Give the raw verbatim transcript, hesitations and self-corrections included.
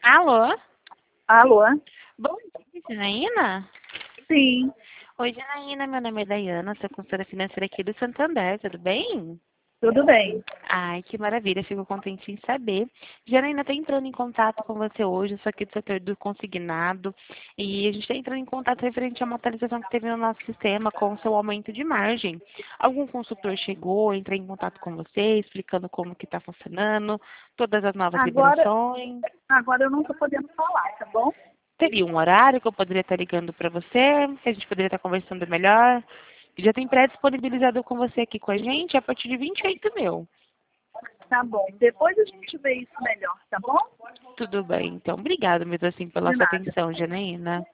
Alô? Alô? Bom dia, Janaína? Sim, Oi, Janaína, meu nome é Dayana, sou consultora financeira aqui do Santander, tudo bem? tudo bem. Ai, que maravilha, fico contente em saber. Janaína, estou entrando em contato com você hoje, sou aqui do setor do consignado, e a gente está entrando em contato referente a uma atualização que teve no nosso sistema com o seu aumento de margem. Algum consultor chegou, entrei em contato com você, explicando como que está funcionando, todas as novas Agora, liberações? agora eu não estou podendo falar, tá bom? Teria um horário que eu poderia estar ligando para você, que a gente poderia estar conversando melhor? Já tem pré-disponibilizado com você aqui com a gente a partir de vinte e oito mil. Tá bom. Depois a gente vê isso melhor, tá bom? Tudo bem, então. Obrigada mesmo assim pela De sua nada. atenção, Janaína.